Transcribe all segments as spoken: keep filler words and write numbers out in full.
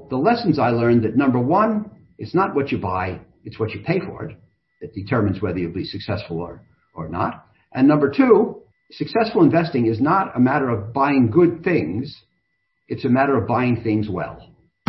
the lessons I learned that number one, it's not what you buy, it's what you pay for it that determines whether you'll be successful or, or not. And number two, successful investing is not a matter of buying good things, it's a matter of buying things well.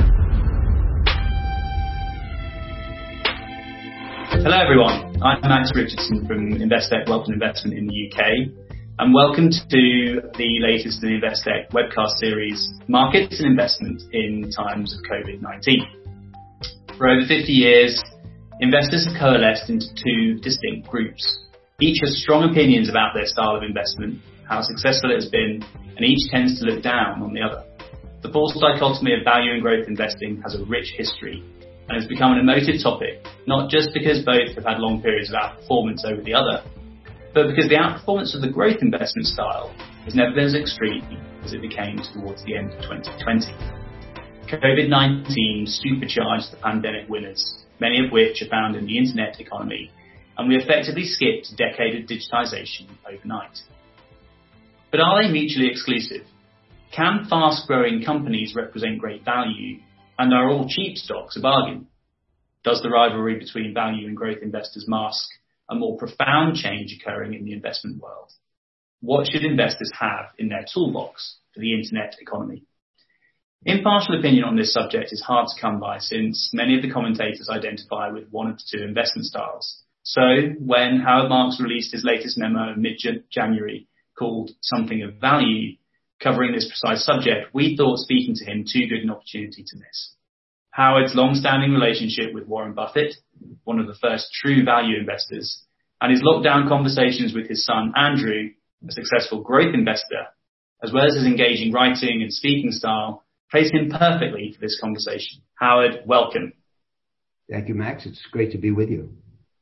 Hello everyone, I'm Max Richardson from Investec Wealth and Investment in the U K, and welcome to the latest in the Investec webcast series, Markets and Investment in Times of COVID nineteen. For over fifty years, investors have coalesced into two distinct groups. Each has strong opinions about their style of investment, how successful it has been, and each tends to look down on the other. The false dichotomy of value and growth investing has a rich history and has become an emotive topic, not just because both have had long periods of outperformance over the other, but because the outperformance of the growth investment style has never been as extreme as it became towards the end of twenty twenty. COVID nineteen supercharged the pandemic winners, many of which are found in the internet economy, and we effectively skipped a decade of digitization overnight. But are they mutually exclusive? Can fast-growing companies represent great value, and are all cheap stocks a bargain? Does the rivalry between value and growth investors mask a more profound change occurring in the investment world? What should investors have in their toolbox for the internet economy? Impartial opinion on this subject is hard to come by, since many of the commentators identify with one of the two investment styles. So, when Howard Marks released his latest memo in mid-January called Something of Value, covering this precise subject, we thought speaking to him too good an opportunity to miss. Howard's long-standing relationship with Warren Buffett, one of the first true value investors, and his lockdown conversations with his son Andrew, a successful growth investor, as well as his engaging writing and speaking style, place him perfectly for this conversation. Howard, welcome. Thank you, Max. It's great to be with you.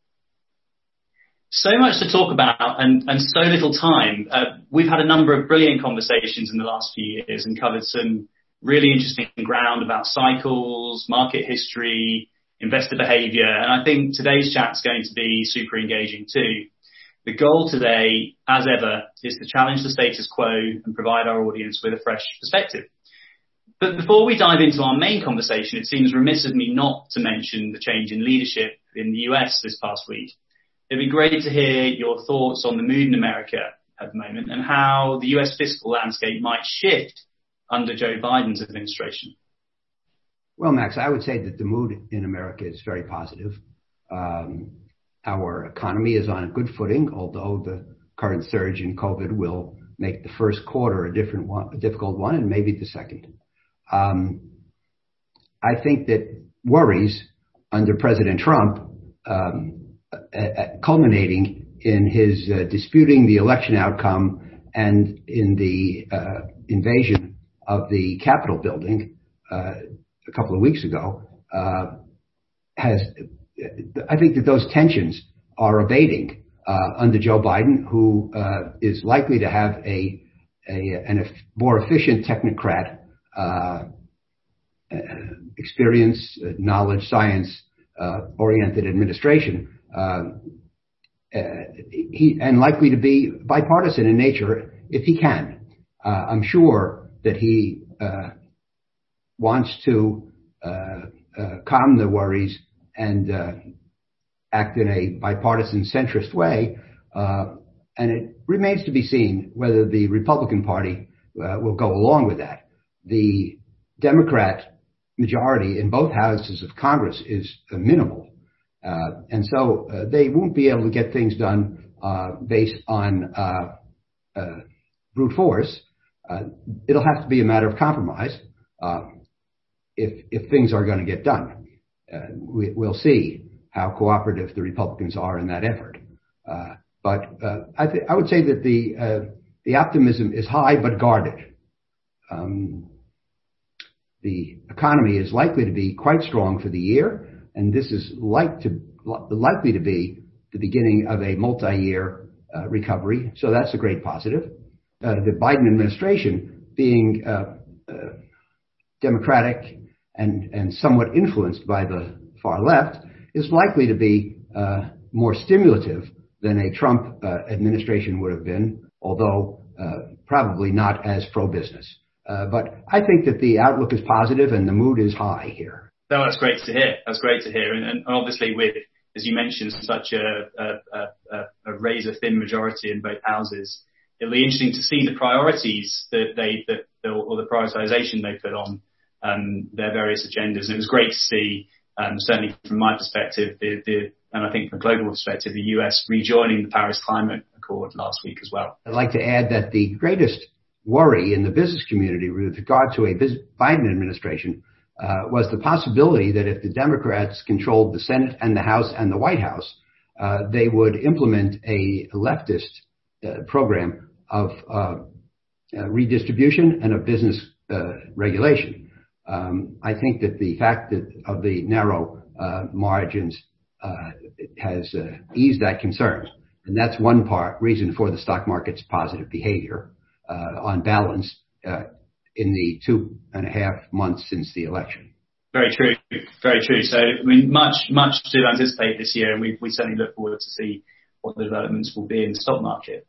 So much to talk about and, and so little time. Uh, we've had a number of brilliant conversations in the last few years and covered some really interesting ground about cycles, market history, investor behavior. And I think today's chat's going to be super engaging too. The goal today, as ever, is to challenge the status quo and provide our audience with a fresh perspective. But before we dive into our main conversation, it seems remiss of me not to mention the change in leadership in the U S this past week. It'd be great to hear your thoughts on the mood in America at the moment and how the U S fiscal landscape might shift under Joe Biden's administration. Well, Max, I would say that the mood in America is very positive. Um, our economy is on a good footing, although the current surge in COVID will make the first quarter a different one, a difficult one, and maybe the second. Um, I think that worries under President Trump, um, Uh, culminating in his uh, disputing the election outcome and in the uh, invasion of the Capitol building uh, a couple of weeks ago, uh, has, I think that those tensions are abating uh, under Joe Biden, who uh, is likely to have a, a an, a more efficient technocrat, uh, experience, uh, knowledge, science uh, oriented administration. Uh, uh, he and likely to be bipartisan in nature if he can. Uh, I'm sure that he uh, wants to uh, uh, calm the worries and uh, act in a bipartisan centrist way. Uh, and it remains to be seen whether the Republican Party uh, will go along with that. The Democrat majority in both houses of Congress is uh, minimal. Uh, and so uh, they won't be able to get things done uh, based on uh, uh, brute force. Uh, it'll have to be a matter of compromise uh, if if things are going to get done. Uh, we, we'll see how cooperative the Republicans are in that effort. Uh, but uh, I, th- I would say that the uh, the optimism is high but guarded. Um, the economy is likely to be quite strong for the year. And this is like to, likely to be the beginning of a multi-year uh, recovery. So that's a great positive. Uh, the Biden administration, being uh, uh, democratic and, and somewhat influenced by the far left, is likely to be uh, more stimulative than a Trump uh, administration would have been, although uh, probably not as pro-business. Uh, but I think that the outlook is positive and the mood is high here. No, that's great to hear. That's great to hear. And, and obviously with, as you mentioned, such a, a, a, a razor-thin majority in both houses, it'll be interesting to see the priorities that they, that, or the prioritization they put on um, their various agendas. And it was great to see, um, certainly from my perspective, the, the, and I think from a global perspective, the U S rejoining the Paris Climate Accord last week as well. I'd like to add that the greatest worry in the business community with regard to a Biden administration uh, was the possibility that if the Democrats controlled the Senate and the House and the White House, uh, they would implement a leftist uh, program of uh, uh, redistribution and of business uh, regulation. Um, I think that the fact that of the narrow uh, margins uh, has uh, eased that concern, and that's one part reason for the stock market's positive behavior uh, on balance uh, in the two and a half months since the election. Very true, very true. So, I mean, much, much to anticipate this year, and we, we certainly look forward to see what the developments will be in the stock market.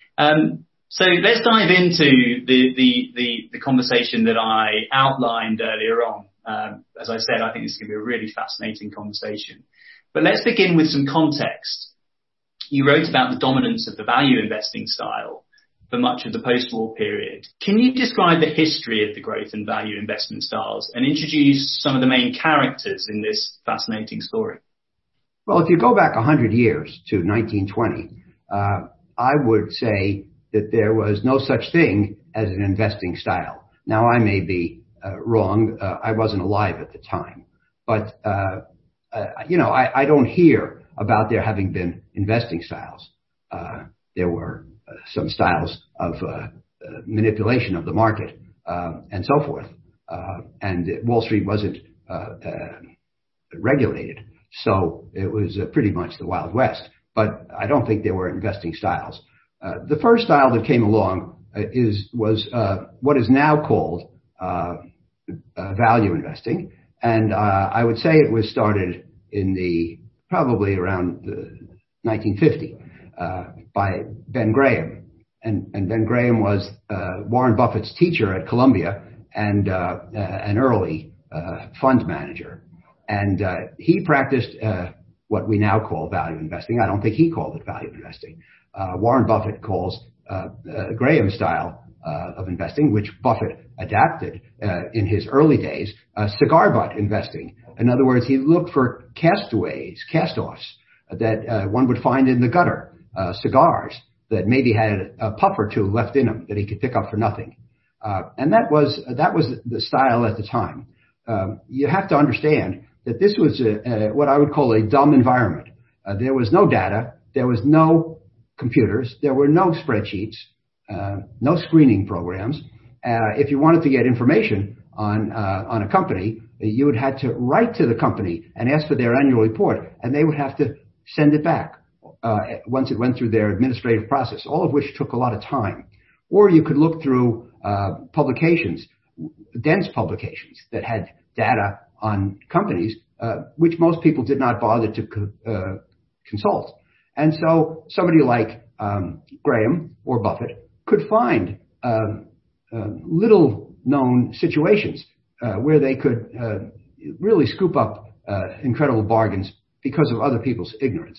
Um, so let's dive into the, the, the, the conversation that I outlined earlier on. Um, as I said, I think this is going to be a really fascinating conversation. But let's begin with some context. You wrote about the dominance of the value investing style for much of the post-war period. Can you describe the history of the growth and value investment styles and introduce some of the main characters in this fascinating story? Well, if you go back one hundred years to nineteen twenty, uh, I would say that there was no such thing as an investing style. Now, I may be uh, wrong. Uh, I wasn't alive at the time. But, uh, uh, you know, I, I don't hear about there having been investing styles. Uh, there were uh, some styles of uh, uh, manipulation of the market uh, and so forth. Uh, and Wall Street wasn't uh, uh, regulated. So it was uh, pretty much the Wild West. But I don't think there were investing styles. Uh, the first style that came along uh, is was uh, what is now called uh, uh, value investing, and uh, I would say it was started in the probably around the nineteen fifty uh, by Ben Graham, and, and Ben Graham was uh, Warren Buffett's teacher at Columbia and uh, uh, an early uh, fund manager, and uh, he practiced uh, what we now call value investing. I don't think he called it value investing. Uh, Warren Buffett calls uh, uh, Graham's style uh, of investing, which Buffett adapted uh, in his early days, uh, cigar butt investing. In other words, he looked for castaways, cast-offs that uh, one would find in the gutter, uh, cigars that maybe had a puff or two left in them that he could pick up for nothing. Uh, and that was that was the style at the time. Um, you have to understand that this was a, a, what I would call a dumb environment. Uh, there was no data. There was no computers. There were no spreadsheets, uh, no screening programs. Uh, if you wanted to get information on uh, on a company, you would have to write to the company and ask for their annual report, and they would have to send it back uh, once it went through their administrative process, all of which took a lot of time. Or you could look through uh, publications, dense publications that had data on companies, uh, which most people did not bother to co- uh, consult. And so somebody like um, Graham or Buffett could find uh, uh, little-known situations uh, where they could uh, really scoop up uh, incredible bargains because of other people's ignorance.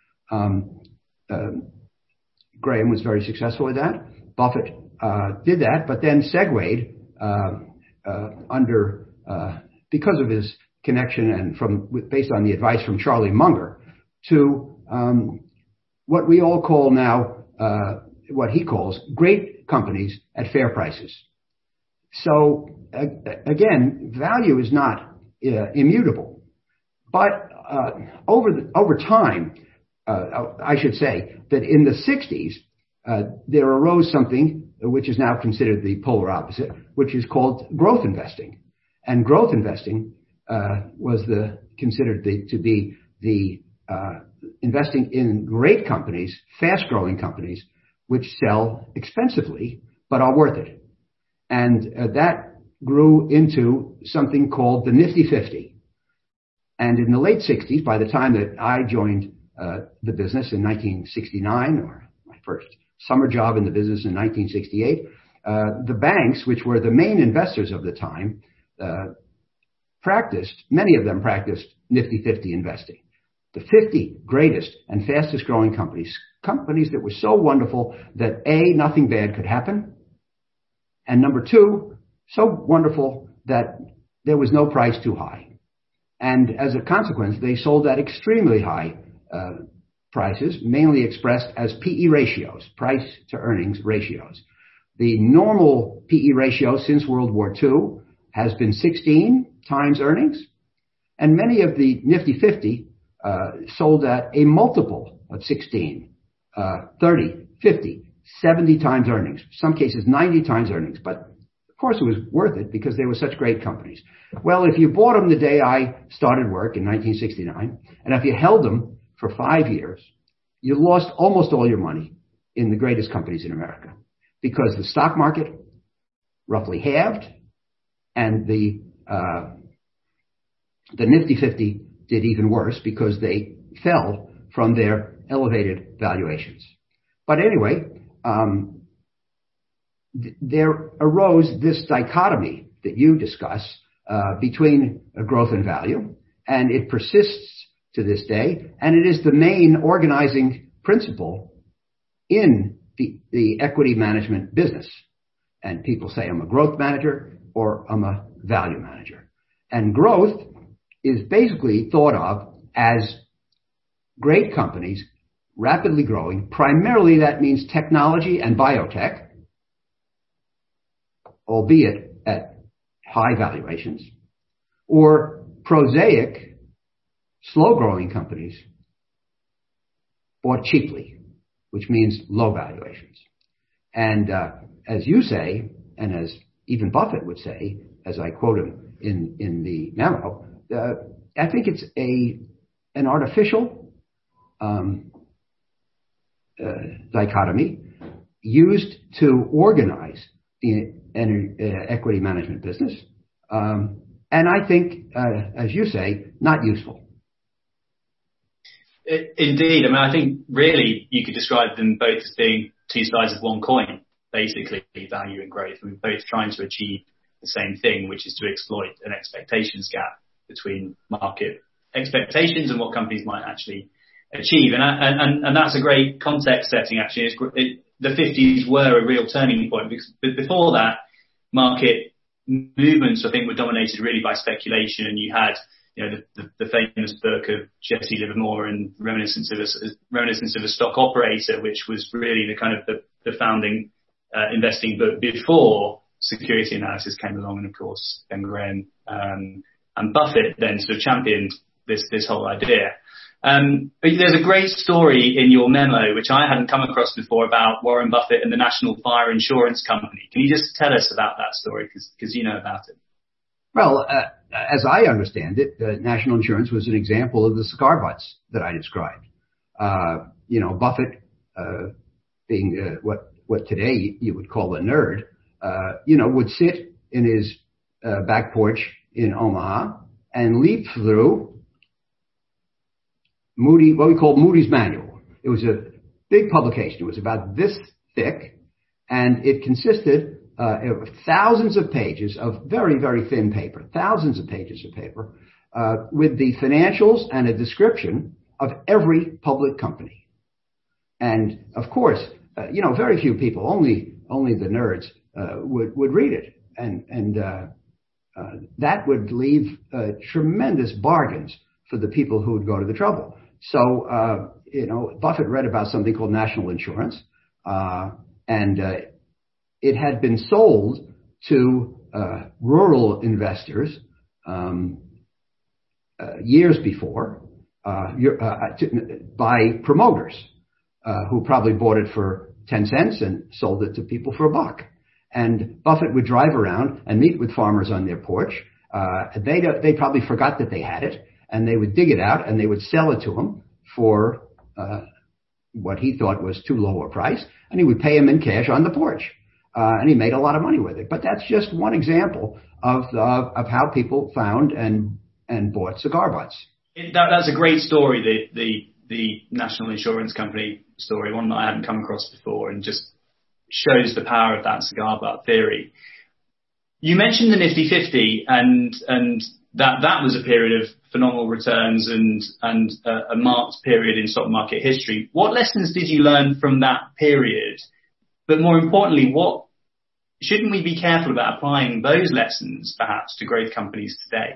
Um, uh, Graham was very successful at that. Buffett uh, did that, but then segued uh, uh, under uh, because of his connection and from based on the advice from Charlie Munger to um, what we all call now, uh, what he calls great companies at fair prices. So uh, again, value is not uh, immutable, but uh, over the, over time, uh, I should say that in the sixties uh, there arose something which is now considered the polar opposite, which is called growth investing, and growth investing uh, was the considered the, to be the uh, investing in great companies, fast-growing companies, which sell expensively but are worth it. And uh, that grew into something called the Nifty fifty. And in the late sixties, by the time that I joined uh, the business in nineteen sixty-nine, or my first summer job in the business in nineteen sixty-eight, Uh, the banks, which were the main investors of the time, uh, practiced, many of them practiced Nifty fifty investing. The fifty greatest and fastest growing companies, companies that were so wonderful that A, nothing bad could happen, and number two, so wonderful that there was no price too high. And as a consequence, they sold at extremely high uh, prices, mainly expressed as P E ratios, price to earnings ratios. The normal P E ratio since World War Two has been sixteen times earnings, and many of the Nifty fifty uh, sold at a multiple of sixteen, uh, thirty, fifty, seventy times earnings, some cases ninety times earnings, but of course it was worth it because they were such great companies. Well, if you bought them the day I started work in nineteen sixty-nine, and if you held them for five years, you lost almost all your money in the greatest companies in America because the stock market roughly halved, and the uh, the Nifty fifty did even worse because they fell from their elevated valuations. But anyway, um, th- there arose this dichotomy that you discuss uh, between uh, growth and value, and it persists to this day, and it is the main organizing principle in the, the equity management business. And people say I'm a growth manager or I'm a value manager. And growth is basically thought of as great companies rapidly growing. Primarily that means technology and biotech, albeit at high valuations, or prosaic, slow-growing companies bought cheaply, which means low valuations. And uh, as you say, and as even Buffett would say, as I quote him in, in the memo, uh, I think it's a an artificial um, uh, dichotomy used to organize the uh, equity management business, um, and I think, uh, as you say, not useful. Indeed. I mean, I think really you could describe them both as being two sides of one coin, basically, value and growth. I mean, both trying to achieve the same thing, which is to exploit an expectations gap between market expectations and what companies might actually achieve. And, and, and that's a great context setting, actually. It's, it, the fifties were a real turning point because before that, market movements, I think, were dominated really by speculation, and you had You know, the, the, the famous book of Jesse Livermore and Reminiscence of a, Reminiscence of a Stock Operator, which was really the kind of the, the founding uh, investing book before security analysis came along. And of course, Ben Graham um, and Buffett then sort of championed this, this whole idea. Um, but there's a great story in your memo, which I hadn't come across before, about Warren Buffett and the National Fire Insurance Company. Can you just tell us about that story? Because you know about it. Well, uh, as I understand it, uh, National Insurance was an example of the cigar butts that I described. Uh, you know, Buffett, uh, being uh, what what today you would call a nerd, uh, you know, would sit in his uh, back porch in Omaha and leaf through Moody, what we call Moody's Manual. It was a big publication. It was about this thick, and it consisted Uh, thousands of pages of very, very thin paper, thousands of pages of paper, uh, with the financials and a description of every public company. And of course, uh, you know, very few people, only only the nerds, uh, would would read it, and and uh, uh, that would leave uh, tremendous bargains for the people who would go to the trouble. So, uh, you know, Buffett read about something called National Insurance, uh, and uh, it had been sold to uh, rural investors um, uh, years before uh, uh, to, by promoters uh, who probably bought it for ten cents and sold it to people for a buck. And Buffett would drive around and meet with farmers on their porch. Uh, they they probably forgot that they had it, and they would dig it out and they would sell it to him for uh, what he thought was too low a price, and he would pay him in cash on the porch. Uh, and he made a lot of money with it. But that's just one example of uh, of how people found and and bought cigar butts. It, that, that's a great story, the, the the National Insurance Company story, one that I hadn't come across before. And just shows the power of that cigar butt theory. You mentioned the Nifty fifty, and and that that was a period of phenomenal returns and and uh, a marked period in stock market history. What lessons did you learn from that period? But more importantly, what shouldn't we be careful about applying those lessons perhaps to growth companies today?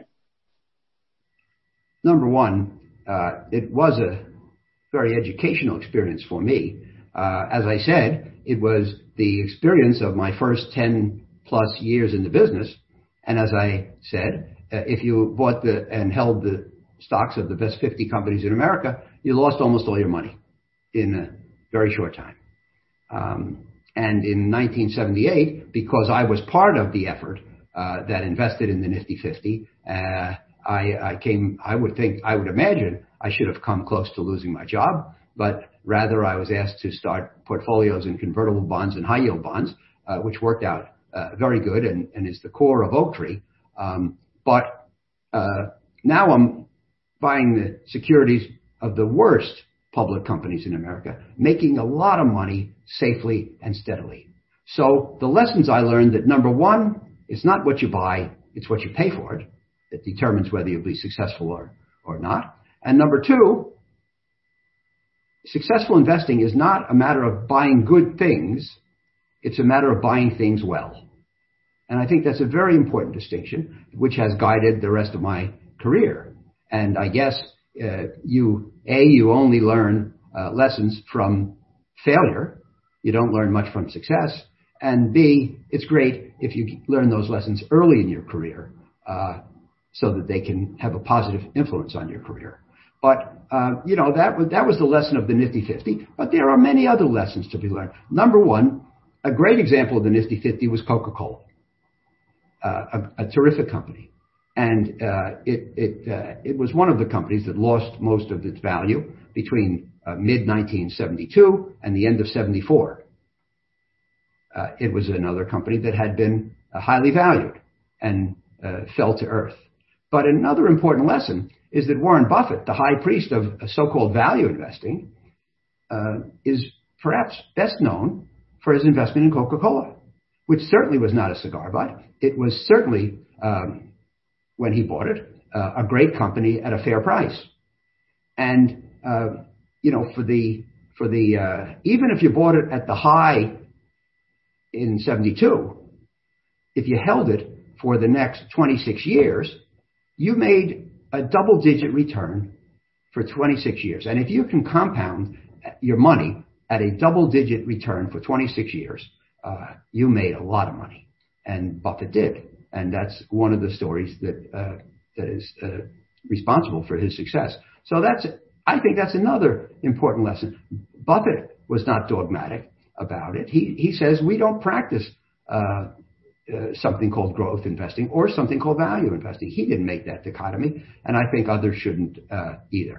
Number one, uh, it was a very educational experience for me. Uh, as I said, it was the experience of my first ten plus years in the business. And as I said, uh, if you bought the and held the stocks of the best fifty companies in America, you lost almost all your money in a very short time. Um, and in nineteen seventy-eight, because I was part of the effort uh, that invested in the Nifty fifty, uh, I, I came, I would think, I would imagine I should have come close to losing my job, but rather I was asked to start portfolios in convertible bonds and high yield bonds, uh, which worked out uh, very good and, and is the core of Oaktree. Um, but uh, now I'm buying the securities of the worst public companies in America, making a lot of money safely and steadily. So the lessons I learned that number one, it's not what you buy, it's what you pay for it that determines whether you'll be successful or, or not. And number two, successful investing is not a matter of buying good things. It's a matter of buying things well. And I think that's a very important distinction, which has guided the rest of my career. And I guess uh, you, A, you only learn uh, lessons from failure. You don't learn much from success. And B, it's great if you learn those lessons early in your career uh, so that they can have a positive influence on your career. But, uh, you know, that was, that was the lesson of the Nifty fifty. But there are many other lessons to be learned. Number one, a great example of the Nifty fifty was Coca-Cola, uh, a, a terrific company. And uh, it, it, uh, it was one of the companies that lost most of its value between uh, mid nineteen seventy-two and the end of seventy-four. Uh, it was another company that had been uh, highly valued and uh, fell to earth. But another important lesson is that Warren Buffett, the high priest of so-called value investing, uh, is perhaps best known for his investment in Coca-Cola, which certainly was not a cigar butt. It was certainly, um, when he bought it, uh, a great company at a fair price. And, uh, you know, for the, for the, uh, even if you bought it at the high in seventy-two, if you held it for the next twenty-six years, you made a double-digit return for twenty-six years. And if you can compound your money at a double-digit return for twenty-six years, uh, you made a lot of money. And Buffett did. And that's one of the stories that, uh, that is uh, responsible for his success. So that's, I think that's another important lesson. Buffett was not dogmatic about it. He, he says we don't practice uh, Uh, something called growth investing or something called value investing. He didn't make that dichotomy, and I think others shouldn't uh, either.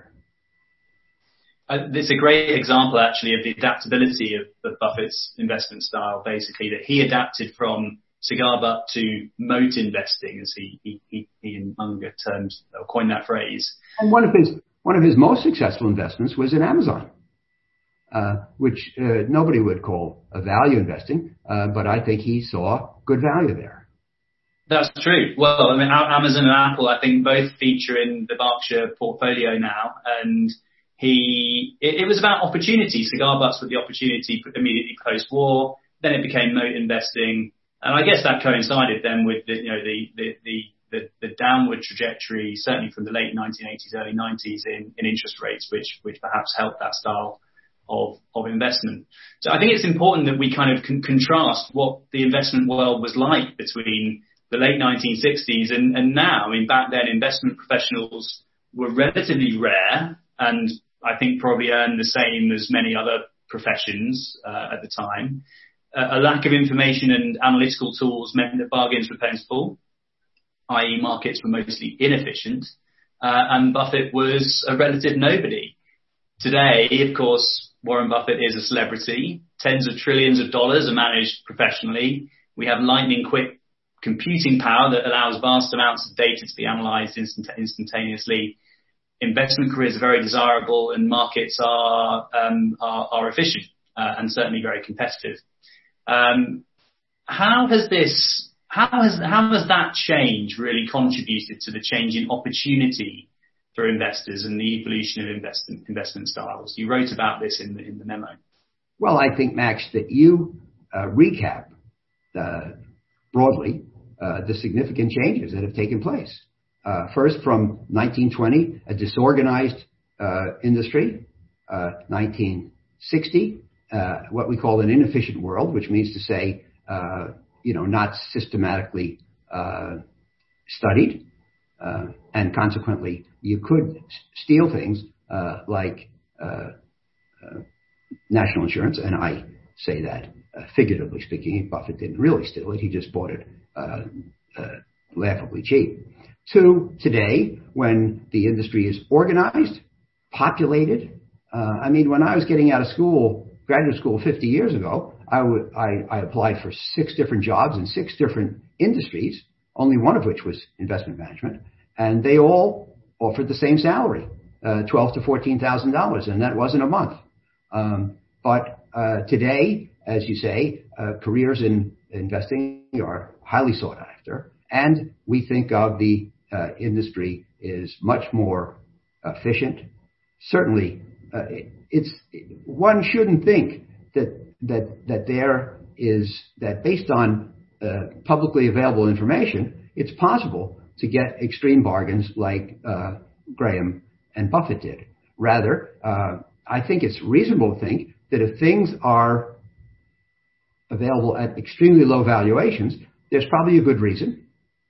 Uh, it's a great example, actually, of the adaptability of, of Buffett's investment style, basically, that he adapted from cigar butt to moat investing, as he, he, he, he in Munger terms, or coined that phrase. And one of his, one of his most successful investments was in Amazon. Uh, which uh, nobody would call a value investing, uh, but I think he saw good value there. That's true. Well, I mean, Amazon and Apple, I think, both feature in the Berkshire portfolio now, and he it, it was about opportunity. Cigar butts were the opportunity immediately post-war. Then it became moat investing, and I guess that coincided then with the you know the the the, the, the downward trajectory, certainly from the late nineteen eighties, early nineties, in, in interest rates, which which perhaps helped that style of, of investment. So I think it's important that we kind of con- contrast what the investment world was like between the late nineteen sixties and, and now. I mean, back then, investment professionals were relatively rare and I think probably earned the same as many other professions uh, at the time. Uh, a lack of information and analytical tools meant that bargains were plentiful, that is markets were mostly inefficient, uh, and Buffett was a relative nobody. Today, of course, Warren Buffett is a celebrity. Tens of trillions of dollars are managed professionally. We have lightning quick computing power that allows vast amounts of data to be analyzed instant- instantaneously. Investment careers are very desirable and markets are, um, are, are efficient uh, and certainly very competitive. Um, how has this, how has, how has that change really contributed to the change in opportunity for investors and the evolution of investment, investment styles? You wrote about this in the, in the memo. Well, I think, Max, that you uh, recap uh, broadly uh, the significant changes that have taken place. Uh, first, from nineteen twenty, a disorganized uh, industry, uh, nineteen sixty, uh, what we call an inefficient world, which means to say, uh, you know, not systematically uh, studied, uh, and consequently, you could steal things uh, like uh, uh, national insurance, and I say that uh, figuratively speaking. Buffett didn't really steal it; he just bought it uh, uh, laughably cheap. To today, when the industry is organized, populated. Uh, I mean, when I was getting out of school, graduate school fifty years ago, I, w- I, I applied for six different jobs in six different industries, only one of which was investment management, and they all offered the same salary, uh, twelve to fourteen thousand dollars, and that wasn't a month. Um, but uh, today, as you say, uh, careers in investing are highly sought after, and we think of the uh, industry is much more efficient. Certainly, uh, it, it's one shouldn't think that that that there is that based on uh, publicly available information, it's possible to get extreme bargains like uh, Graham and Buffett did. Rather, uh, I think it's reasonable to think that if things are available at extremely low valuations, there's probably a good reason.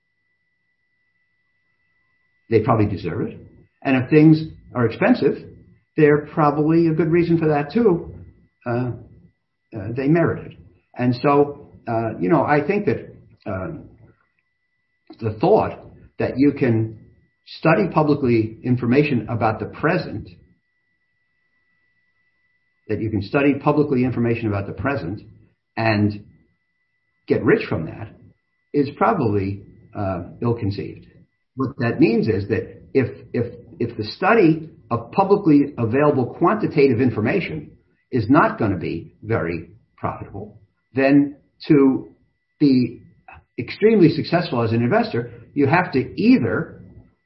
They probably deserve it. And if things are expensive, there's probably a good reason for that too. Uh, uh, they merit it. And so, uh, you know, I think that uh, the thought that you can study publicly information about the present, that you can study publicly information about the present and get rich from that is probably uh, ill-conceived. What that means is that if if if the study of publicly available quantitative information is not going to be very profitable, then to be extremely successful as an investor, you have to either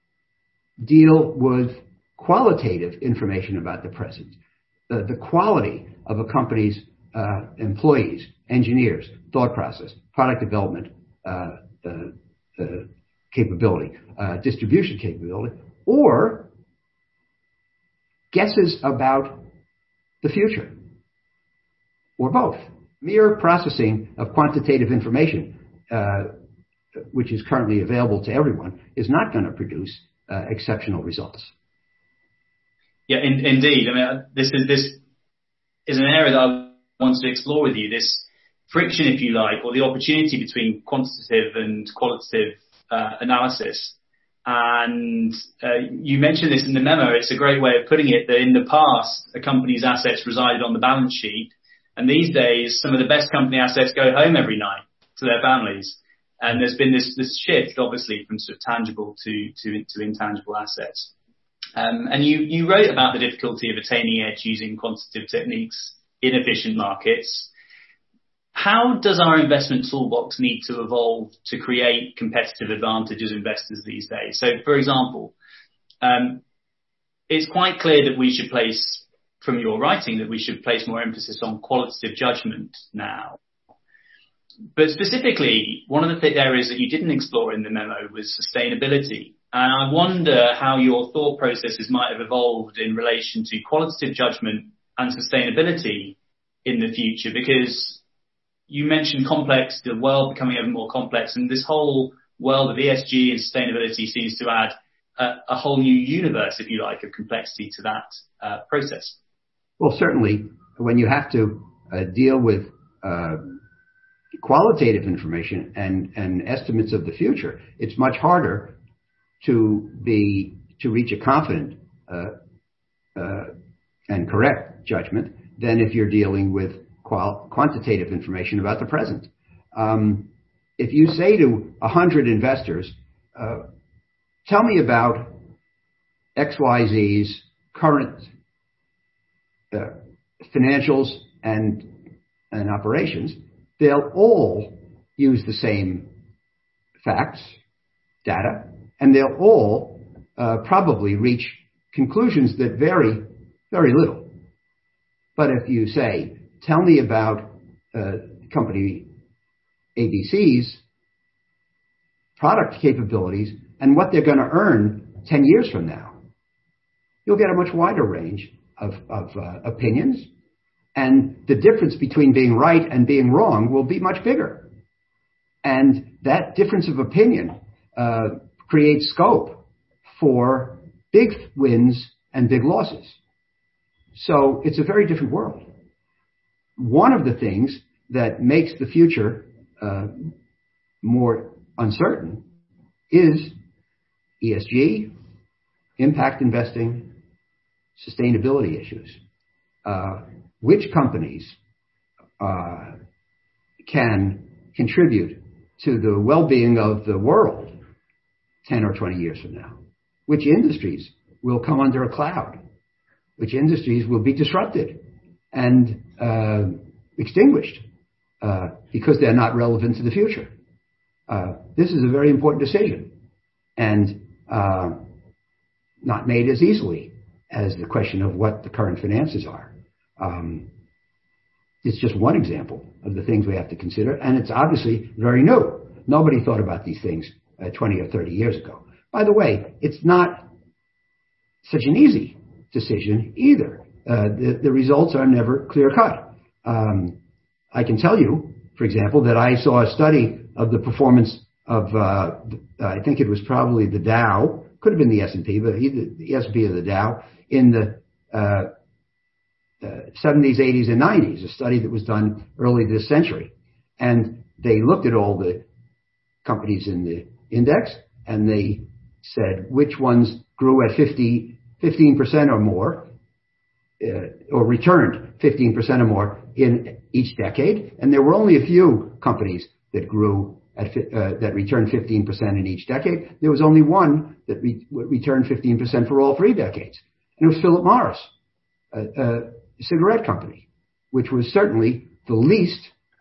deal with qualitative information about the present, the, the quality of a company's uh, employees, engineers, thought process, product development, uh, uh, uh, capability, uh, distribution capability, or guesses about the future, or both. Mere processing of quantitative information, uh, which is currently available to everyone, is not going to produce uh, exceptional results. Yeah, in, indeed. I mean, this is this is an area that I want to explore with you. This friction, if you like, or the opportunity between quantitative and qualitative uh, analysis. And uh, you mentioned this in the memo. It's a great way of putting it that in the past, a company's assets resided on the balance sheet. And these days, some of the best company assets go home every night to their families. And there's been this, this shift, obviously, from sort of tangible to, to, to intangible assets. Um, and you, you wrote about the difficulty of attaining edge using quantitative techniques in efficient markets. How does our investment toolbox need to evolve to create competitive advantage as investors these days? So, for example, um, it's quite clear that we should place, from your writing, that we should place more emphasis on qualitative judgment now. But specifically, one of the th- areas that you didn't explore in the memo was sustainability. And I wonder how your thought processes might have evolved in relation to qualitative judgment and sustainability in the future, because you mentioned complex, the world becoming ever more complex, and this whole world of E S G and sustainability seems to add a, a whole new universe, if you like, of complexity to that uh, process. Well, certainly, when you have to uh, deal with uh, qualitative information and, and estimates of the future, it's much harder to be to reach a confident uh, uh, and correct judgment than if you're dealing with qual- quantitative information about the present. Um, if you say to a hundred investors, uh, "Tell me about X Y Z's current uh, financials and and operations," they'll all use the same facts, data, and they'll all uh, probably reach conclusions that vary very little. But if you say, tell me about uh, company A B C's product capabilities and what they're going to earn ten years from now, you'll get a much wider range of, of uh, opinions, and the difference between being right and being wrong will be much bigger. And that difference of opinion uh, creates scope for big wins and big losses. So it's a very different world. One of the things that makes the future uh, more uncertain is E S G, impact investing, sustainability issues. Uh, which companies uh, can contribute to the well-being of the world ten or twenty years from now? Which industries will come under a cloud? Which industries will be disrupted and uh, extinguished uh, because they're not relevant to the future? Uh, this is a very important decision, and uh, not made as easily as the question of what the current finances are. Um, it's just one example of the things we have to consider, and it's obviously very new. Nobody thought about these things uh, twenty or thirty years ago. By the way, it's not such an easy decision either. Uh, the, the results are never clear-cut. Um, I can tell you, for example, that I saw a study of the performance of, uh, I think it was probably the Dow, could have been the S and P, but either the S and P or the Dow, in the uh, uh, seventies, eighties, and nineties, a study that was done early this century. And they looked at all the companies in the index, and they said which ones grew at fifty, fifteen percent or more, uh, or returned fifteen percent or more in each decade. And there were only a few companies that grew at, uh, that returned fifteen percent in each decade. There was only one that re- returned fifteen percent for all three decades. And it was Philip Morris, a, a cigarette company, which was certainly the least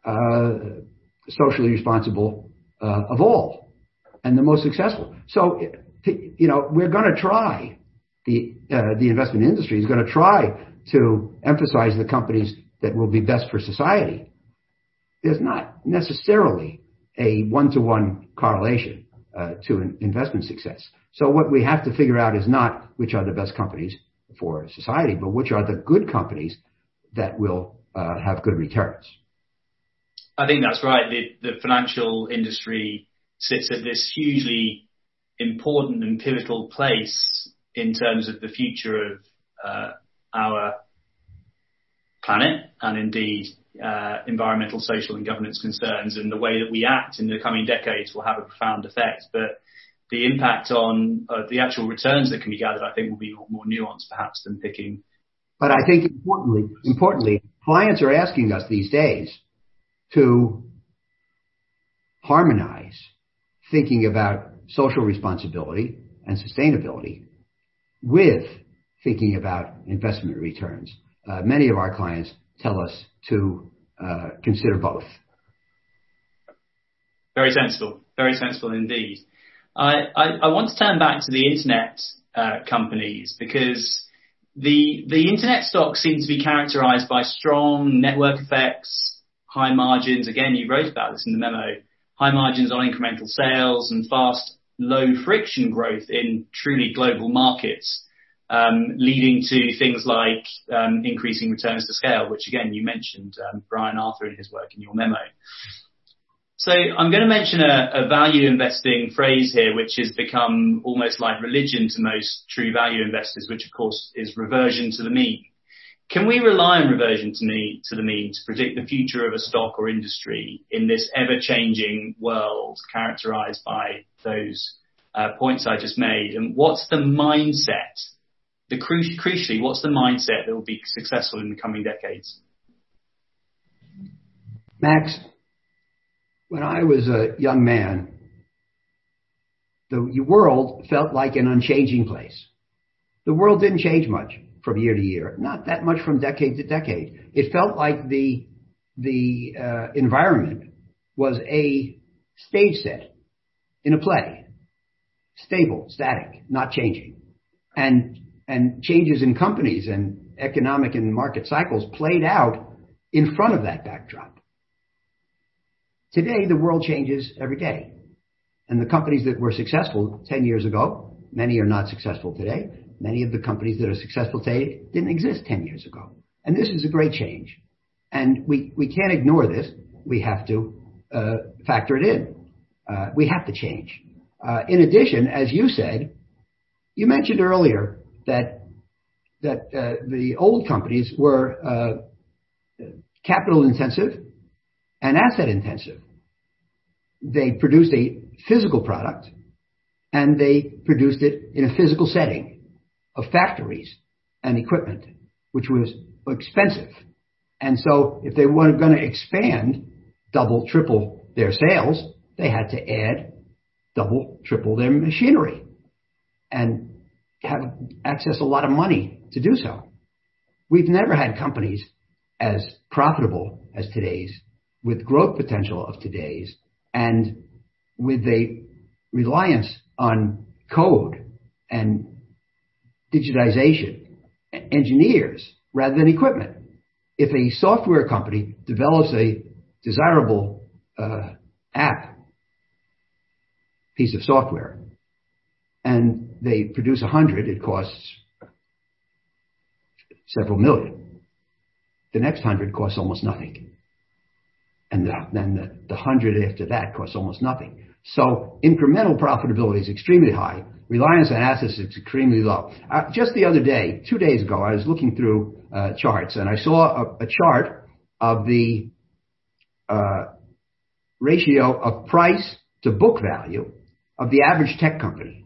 uh, socially responsible uh, of all, and the most successful. So, you know, we're going to try, the uh, the investment industry is going to try to emphasize the companies that will be best for society. There's not necessarily a one-to-one correlation uh, to an investment success. So what we have to figure out is not which are the best companies for society, but which are the good companies that will uh, have good returns. I think that's right. The, the financial industry sits at this hugely important and pivotal place in terms of the future of uh, our planet and indeed uh, environmental, social and governance concerns, and the way that we act in the coming decades will have a profound effect. But the impact on uh, the actual returns that can be gathered, I think, will be more nuanced perhaps than picking. But I think importantly, importantly, clients are asking us these days to harmonize thinking about social responsibility and sustainability with thinking about investment returns. Uh, many of our clients tell us to uh, consider both. Very sensible, very sensible indeed. I, I, I want to turn back to the internet uh, companies, because the the internet stocks seem to be characterized by strong network effects, high margins. Again, you wrote about this in the memo. High margins on incremental sales and fast, low friction growth in truly global markets, um, leading to things like um, increasing returns to scale, which again, you mentioned um, Brian Arthur in his work in your memo. So I'm going to mention a, a value investing phrase here, which has become almost like religion to most true value investors, which of course is reversion to the mean. Can we rely on reversion to, me, to the mean to predict the future of a stock or industry in this ever-changing world characterized by those uh, points I just made? And what's the mindset, the cru- crucially, what's the mindset that will be successful in the coming decades? Max, when I was a young man, the world felt like an unchanging place. The world didn't change much from year to year, not that much from decade to decade. It felt like the the uh, environment was a stage set in a play, stable, static, not changing. And, and changes in companies and economic and market cycles played out in front of that backdrop. Today, the world changes every day. And the companies that were successful ten years ago, many are not successful today. Many of the companies that are successful today didn't exist ten years ago. And this is a great change. And we, we can't ignore this. We have to uh, factor it in. Uh, we have to change. Uh, in addition, as you said, you mentioned earlier that that uh, the old companies were uh, capital intensive and asset intensive. They produced a physical product and they produced it in a physical setting of factories and equipment, which was expensive. And so if they were going to expand, double, triple their sales, they had to add double, triple their machinery and have access a lot of money to do so. We've never had companies as profitable as today's, with growth potential of today's, and with a reliance on code and digitization, engineers rather than equipment. If a software company develops a desirable uh, app, piece of software, and they produce a hundred, it costs several million. The next hundred costs almost nothing. And the, then the, the hundred after that costs almost nothing. So incremental profitability is extremely high. Reliance on assets is extremely low. Uh, just the other day, two days ago, I was looking through uh, charts, and I saw a, a chart of the uh, ratio of price to book value of the average tech company.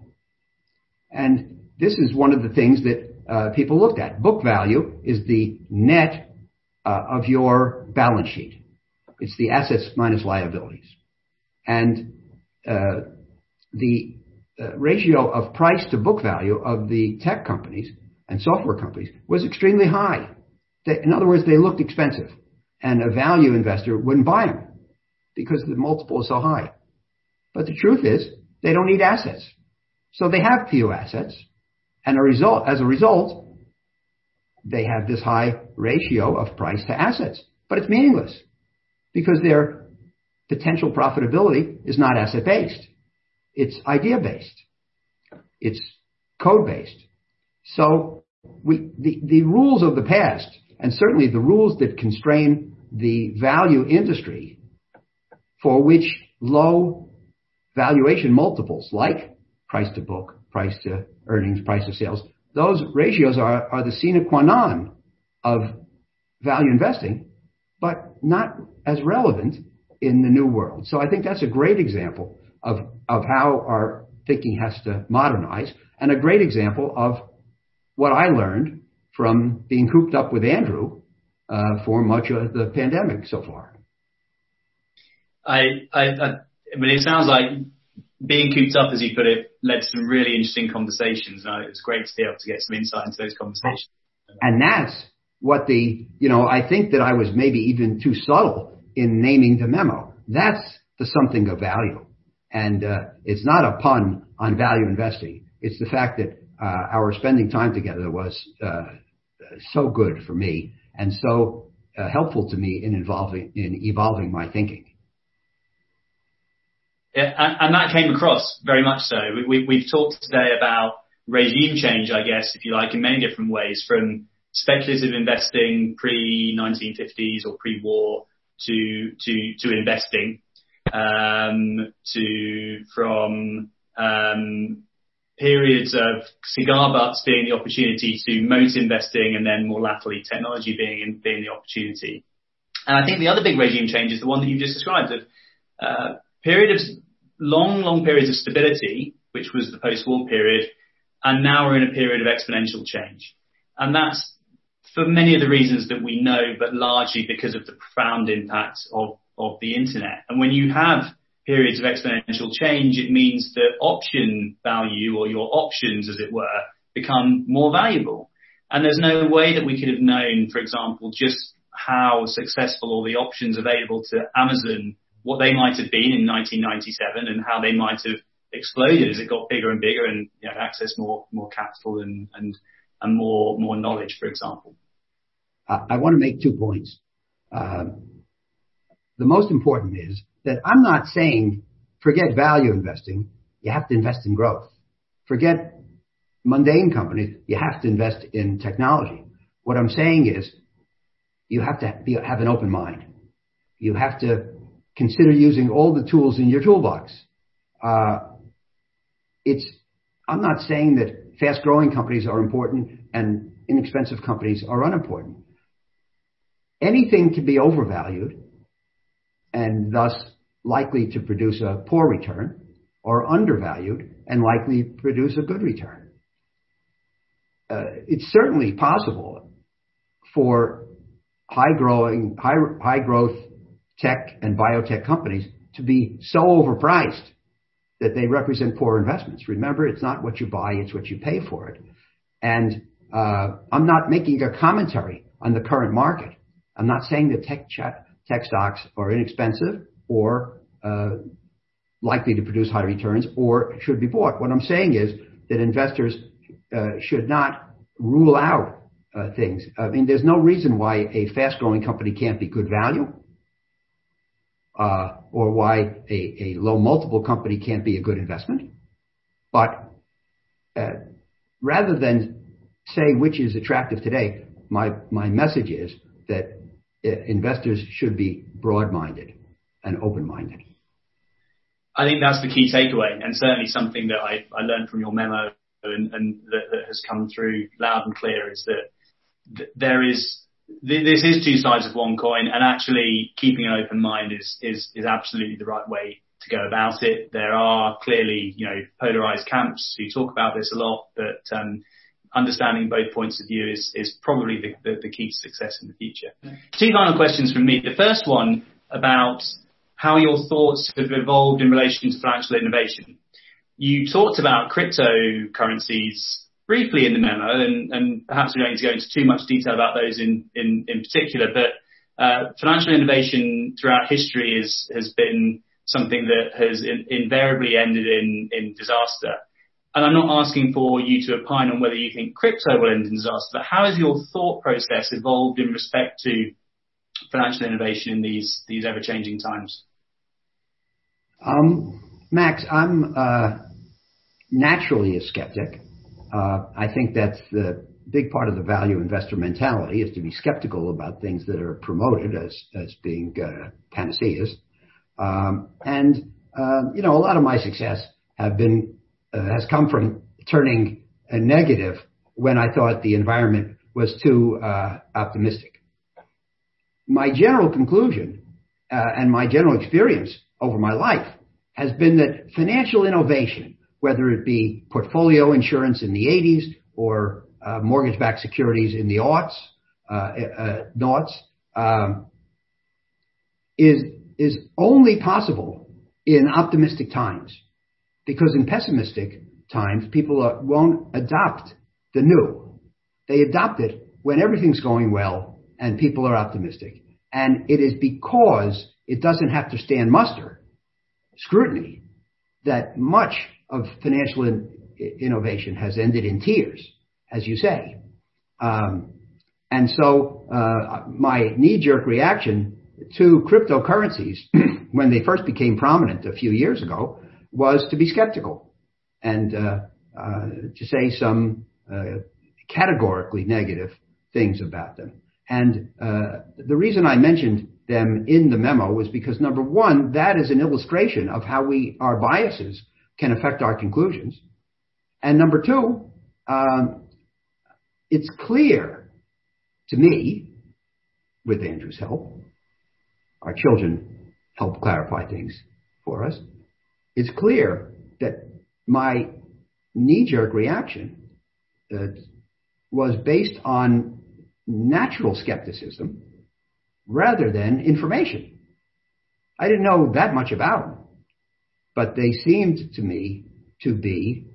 And this is one of the things that uh, people looked at. Book value is the net uh, of your balance sheet. It's the assets minus liabilities. And uh, the uh, ratio of price to book value of the tech companies and software companies was extremely high. They, in other words, they looked expensive. And a value investor wouldn't buy them because the multiple is so high. But the truth is, they don't need assets. So they have few assets. And a result, as a result, they have this high ratio of price to assets. But it's meaningless because their potential profitability is not asset-based. It's idea-based. It's code-based. So we, the, the rules of the past, and certainly the rules that constrain the value industry, for which low valuation multiples like price to book, price to earnings, price to sales, those ratios are, are the sine qua non of value investing, but not as relevant in the new world. So I think that's a great example of, of how our thinking has to modernize, and a great example of what I learned from being cooped up with Andrew uh, for much of the pandemic so far. I, I, I, I mean, it sounds like being cooped up, as you put it, led to some really interesting conversations. And it's great to be able to get some insight into those conversations. And that's what the, you know, I think that I was maybe even too subtle in naming the memo. That's the something of value. And uh, it's not a pun on value investing. It's the fact that uh, our spending time together was uh, so good for me and so uh, helpful to me in involving in evolving my thinking. Yeah, and, and that came across very much so. We, we, we've talked today about regime change, I guess, if you like, in many different ways, from speculative investing pre nineteen fifties or pre-war to to to investing, um, to from um, periods of cigar butts being the opportunity to moat investing, and then more latterly technology being being the opportunity. And I think the other big regime change is the one that you just described, of uh, period of long, long periods of stability, which was the post-war period, and now we're in a period of exponential change. And that's for many of the reasons that we know, but largely because of the profound impact of, of the internet. And when you have periods of exponential change, it means that option value, or your options, as it were, become more valuable. And there's no way that we could have known, for example, just how successful all the options available to Amazon, what they might have been in nineteen ninety-seven and how they might have exploded as it got bigger and bigger and, you know, access more more capital and and, and more more knowledge, for example. Uh, I want to make two points. Um, the most important is that I'm not saying forget value investing, you have to invest in growth. Forget mundane companies, you have to invest in technology. What I'm saying is you have to be, have an open mind. You have to consider using all the tools in your toolbox. Uh, it's, I'm not saying that fast-growing companies are important and inexpensive companies are unimportant. Anything can be overvalued and thus likely to produce a poor return, or undervalued and likely to produce a good return. Uh, it's certainly possible for high-growing, high, high-growth tech and biotech companies to be so overpriced that they represent poor investments. Remember, it's not what you buy, it's what you pay for it. And uh, I'm not making a commentary on the current market. I'm not saying that tech, tech stocks are inexpensive or uh, likely to produce high returns or should be bought. What I'm saying is that investors uh, should not rule out uh, things. I mean, there's no reason why a fast-growing company can't be good value, uh, or why a, a low multiple company can't be a good investment. But uh, rather than say which is attractive today, my, my message is that uh, investors should be broad-minded and open-minded. I think that's the key takeaway, and certainly something that I, I learned from your memo and, and that, that has come through loud and clear is that th- there is th- this is two sides of one coin, and actually keeping an open mind is is is absolutely the right way to go about it. There are clearly, you know, polarized camps who talk about this a lot, but um, understanding both points of view is is probably the, the, the key to success in the future. Yeah. Two final questions from me. The first one about how your thoughts have evolved in relation to financial innovation. You talked about cryptocurrencies briefly in the memo, and, and perhaps we don't need to go into too much detail about those in, in, in particular, but uh, financial innovation throughout history is, has been something that has in, invariably ended in, in disaster. And I'm not asking for you to opine on whether you think crypto will end in disaster, but how has your thought process evolved in respect to financial innovation in these these ever-changing times? Um, Max, I'm uh, naturally a skeptic. Uh, I think that's the big part of the value investor mentality, is to be skeptical about things that are promoted as as being uh, panaceas. Um, and uh, you know, a lot of my success have been uh, has come from turning a negative when I thought the environment was too uh, optimistic. My general conclusion uh, and my general experience over my life has been that financial innovation, whether it be portfolio insurance in the eighties or uh, mortgage-backed securities in the aughts, uh, uh, noughts, um, is is only possible in optimistic times, because in pessimistic times people are, won't adopt the new. They adopt it when everything's going well and people are optimistic. And it is because it doesn't have to stand muster scrutiny that much of financial in, innovation has ended in tears, as you say. Um, and so uh, my knee-jerk reaction to cryptocurrencies when they first became prominent a few years ago was to be skeptical and uh, uh, to say some uh, categorically negative things about them. And uh, the reason I mentioned them in the memo was because, number one, that is an illustration of how we our biases can affect our conclusions. And number two, um, it's clear to me, with Andrew's help, our children help clarify things for us, it's clear that my knee-jerk reaction uh, was based on natural skepticism rather than information. I didn't know that much about them, but they seemed to me to be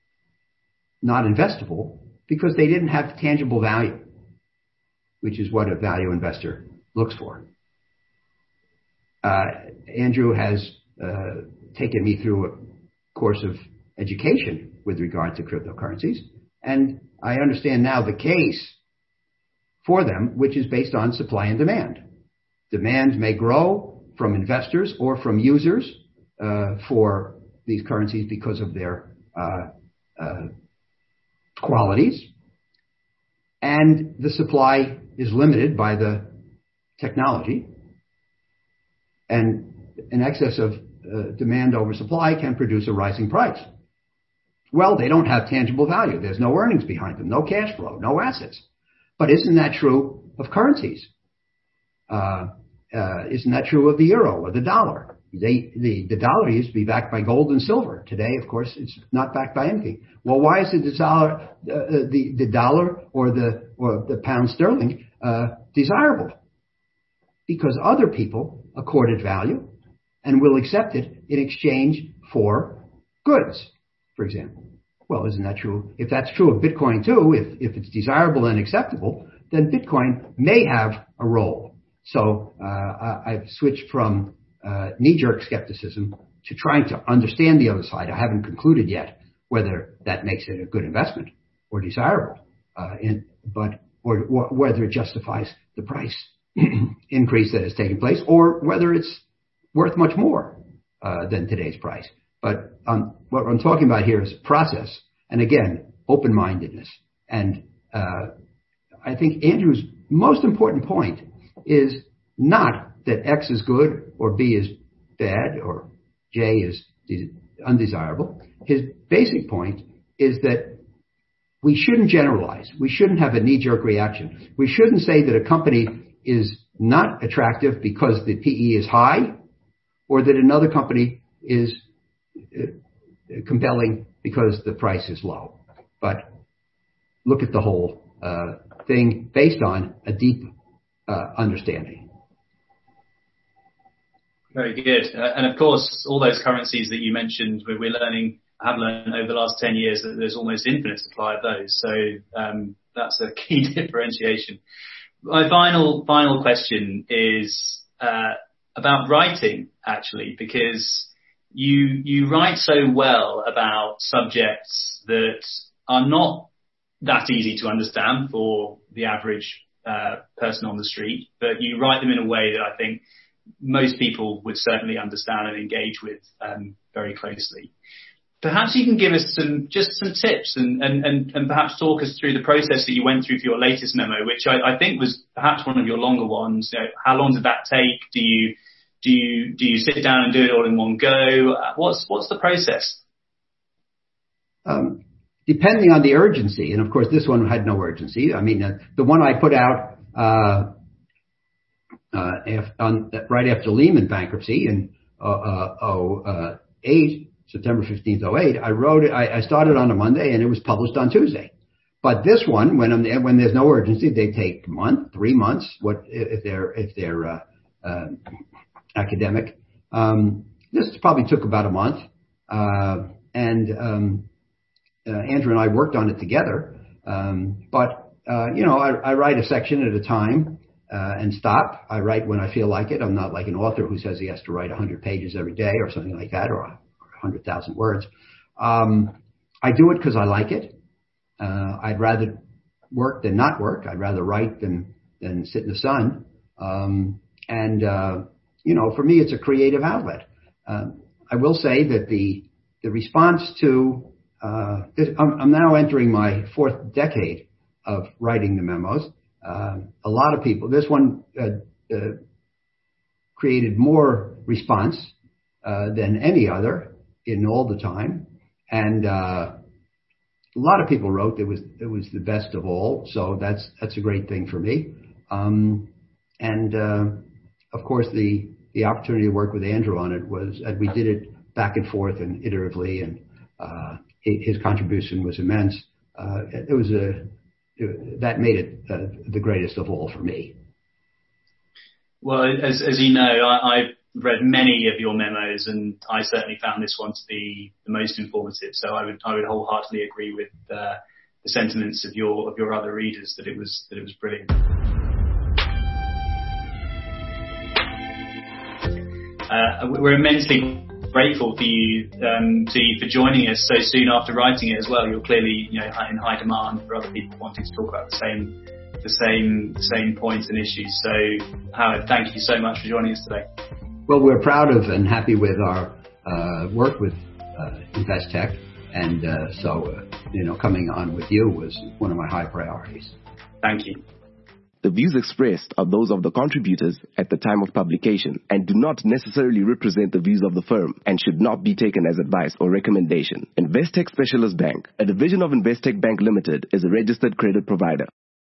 not investable because they didn't have tangible value, which is what a value investor looks for. Uh, Andrew has uh, taken me through a course of education with regard to cryptocurrencies, and I understand now the case for them, which is based on supply and demand. Demand may grow from investors or from users uh, for these currencies because of their uh, uh, qualities, and the supply is limited by the technology, and an excess of uh, demand over supply can produce a rising price. Well, they don't have tangible value. There's no earnings behind them, no cash flow, no assets. But isn't that true of currencies? Uh, uh, isn't that true of the euro or the dollar? They, the, the dollar used to be backed by gold and silver. Today, of course, it's not backed by anything. Well, why is the dollar, uh, the, the dollar or the, or the pound sterling uh, desirable? Because other people accord it value and will accept it in exchange for goods, for example. Well, isn't that true? If that's true of Bitcoin too, if, if it's desirable and acceptable, then Bitcoin may have a role. So uh, I've switched from uh, knee-jerk skepticism to trying to understand the other side. I haven't concluded yet whether that makes it a good investment or desirable, uh, in, but or, or whether it justifies the price increase that has taken place, or whether it's worth much more uh, than today's price. But um, what I'm talking about here is process, and again, open-mindedness. And uh, I think Andrew's most important point is not that X is good or B is bad or J is undesirable. His basic point is that we shouldn't generalize. We shouldn't have a knee-jerk reaction. We shouldn't say that a company is not attractive because the P E is high, or that another company is compelling because the price is low. But look at the whole uh, thing based on a deep uh, understanding. Very good. Uh, and of course, all those currencies that you mentioned, we're learning, have learned over the last ten years that there's almost infinite supply of those. So um, that's a key differentiation. My final final question is uh, about writing, actually, because you you write so well about subjects that are not that easy to understand for the average uh, person on the street, but you write them in a way that I think most people would certainly understand and engage with um, very closely. Perhaps you can give us some, just some tips and, and, and, and perhaps talk us through the process that you went through for your latest memo, which I, I think was perhaps one of your longer ones. You know, how long did that take? Do you, do you, do you sit down and do it all in one go? What's, what's the process? Um, depending on the urgency, and of course this one had no urgency. I mean, uh, the one I put out, uh, uh, if, on, right after Lehman bankruptcy in, uh, uh, oh, uh, eight, September fifteenth, oh eight, I wrote it, I, I started on a Monday and it was published on Tuesday. But this one, when I'm, when there's no urgency, they take a month, three months, what, if they're, if they're, uh, uh, academic. Um, this probably took about a month. Uh, and, um, uh, Andrew and I worked on it together. Um, but, uh, you know, I, I write a section at a time, uh, and stop. I write when I feel like it. I'm not like an author who says he has to write a hundred pages every day or something like that, or one hundred thousand words. Um, I do it because I like it. Uh, I'd rather work than not work. I'd rather write than, than sit in the sun. Um, and, uh, you know, for me, it's a creative outlet. Uh, I will say that the, the response to, uh, this, I'm, I'm now entering my fourth decade of writing the memos. Uh, a lot of people, this one, uh, uh, created more response, uh, than any other in all the time. And, uh, a lot of people wrote it was, it was the best of all. So that's, that's a great thing for me. Um, and, uh, of course, the, the opportunity to work with Andrew on it was, and we did it back and forth and iteratively, and, uh, his contribution was immense. Uh, it was a, it, that made it uh, the greatest of all for me. Well, as, as you know, I, I've read many of your memos, and I certainly found this one to be the most informative. So I would, I would wholeheartedly agree with uh, the sentiments of your, of your other readers that it was, that it was brilliant. Uh, we're immensely grateful for you, um, to you for joining us so soon after writing it as well. You're clearly, you know, in high demand for other people wanting to talk about the same, the same, the same points and issues. So, Howard, thank you so much for joining us today. Well, we're proud of and happy with our uh, work with uh, Investec, and uh, so uh, you know, coming on with you was one of my high priorities. Thank you. The views expressed are those of the contributors at the time of publication and do not necessarily represent the views of the firm and should not be taken as advice or recommendation. Investec Specialist Bank, a division of Investec Bank Limited, is a registered credit provider.